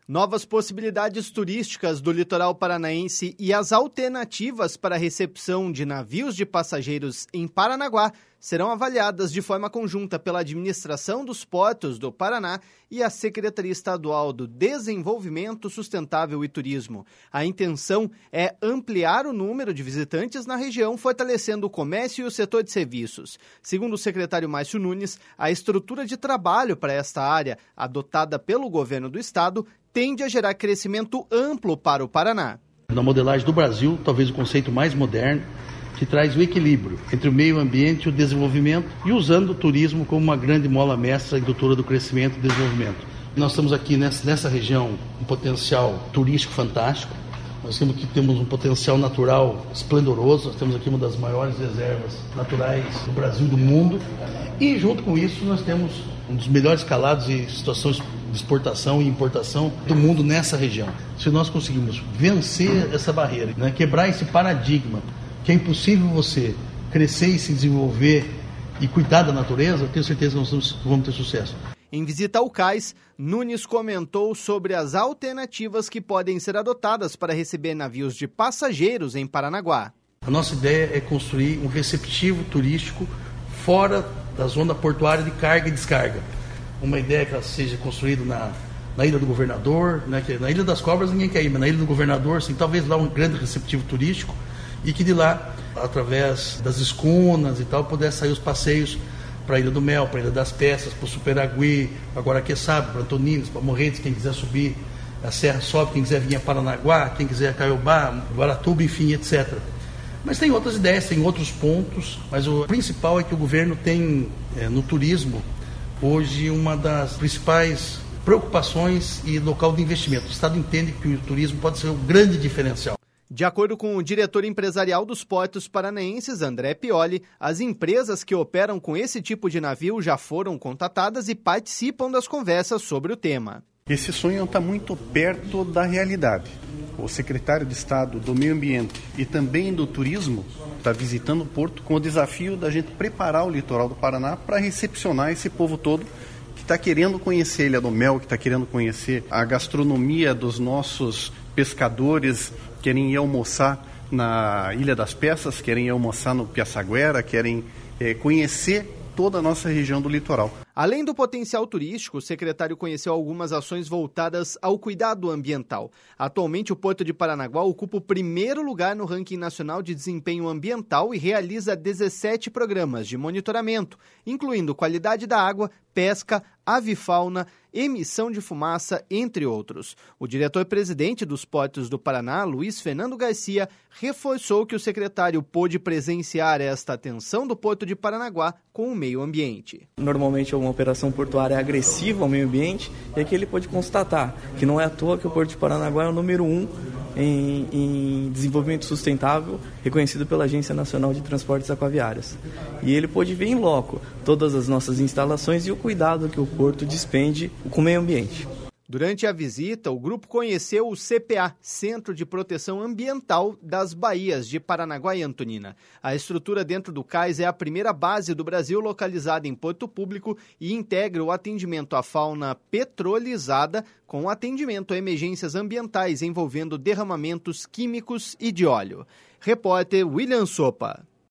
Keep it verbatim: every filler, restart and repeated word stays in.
Novas possibilidades turísticas do litoral paranaense e as alternativas para a recepção de navios de passageiros em Paranaguá serão avaliadas de forma conjunta pela Administração dos Portos do Paraná e a Secretaria Estadual do Desenvolvimento Sustentável e Turismo. A intenção é ampliar o número de visitantes na região, fortalecendo o comércio e o setor de serviços. Segundo o secretário Márcio Nunes, a estrutura de trabalho para esta área, adotada pelo governo do estado, tende a gerar crescimento amplo para o Paraná. Na modelagem do Brasil, talvez o conceito mais moderno, que traz o equilíbrio entre o meio ambiente e o desenvolvimento, e usando o turismo como uma grande mola mestra indutora do crescimento e desenvolvimento. Nós estamos aqui nessa, nessa região um potencial turístico fantástico, nós temos que temos um potencial natural esplendoroso, nós temos aqui uma das maiores reservas naturais do Brasil e do mundo, e junto com isso nós temos um dos melhores calados e situações de exportação e importação do mundo nessa região. Se nós conseguirmos vencer essa barreira, né, quebrar esse paradigma, que é impossível você crescer e se desenvolver e cuidar da natureza, eu tenho certeza que nós vamos ter sucesso. Em visita ao cais, Nunes comentou sobre as alternativas que podem ser adotadas para receber navios de passageiros em Paranaguá. A nossa ideia é construir um receptivo turístico fora da zona portuária de carga e descarga. Uma ideia que ela seja construída na, na Ilha do Governador, né, que na Ilha das Cobras ninguém quer ir, mas na Ilha do Governador, assim, talvez lá um grande receptivo turístico, e que de lá, através das escunas e tal, pudesse sair os passeios para a Ilha do Mel, para a Ilha das Peças, para o Superagui, para Guaraqueçaba, para Antonines, para Morretes, quem quiser subir a Serra sobe, quem quiser vir a Paranaguá, quem quiser a Caiobá, Guaratuba, enfim, etcétera. Mas tem outras ideias, tem outros pontos, mas o principal é que o governo tem é, no turismo hoje uma das principais preocupações e local de investimento. O Estado entende que o turismo pode ser um grande diferencial. De acordo com o diretor empresarial dos portos paranaenses, André Pioli, as empresas que operam com esse tipo de navio já foram contatadas e participam das conversas sobre o tema. Esse sonho está muito perto da realidade. O secretário de Estado do Meio Ambiente e também do Turismo está visitando o porto com o desafio da gente preparar o litoral do Paraná para recepcionar esse povo todo que está querendo conhecer a Ilha do Mel, que está querendo conhecer a gastronomia dos nossos pescadores, querem ir almoçar na Ilha das Peças, querem ir almoçar no Piaçaguera, querem é, conhecer toda a nossa região do litoral. Além do potencial turístico, o secretário conheceu algumas ações voltadas ao cuidado ambiental. Atualmente, o Porto de Paranaguá ocupa o primeiro lugar no ranking nacional de desempenho ambiental e realiza dezessete programas de monitoramento, incluindo qualidade da água, pesca, avifauna, emissão de fumaça, entre outros. O diretor-presidente dos Portos do Paraná, Luiz Fernando Garcia, reforçou que o secretário pôde presenciar esta atenção do Porto de Paranaguá com o meio ambiente. Normalmente é uma operação portuária agressiva ao meio ambiente, e aqui ele pôde constatar que não é à toa que o Porto de Paranaguá é o número um em, em desenvolvimento sustentável, reconhecido pela Agência Nacional de Transportes Aquaviários. E ele pôde ver em loco todas as nossas instalações e o cuidado que o porto despende com o meio ambiente. Durante a visita, o grupo conheceu o C P A, Centro de Proteção Ambiental das Baías de Paranaguá e Antonina. A estrutura dentro do cais é a primeira base do Brasil localizada em Porto Público e integra o atendimento à fauna petrolizada com atendimento a emergências ambientais envolvendo derramamentos químicos e de óleo. Repórter William Sopa.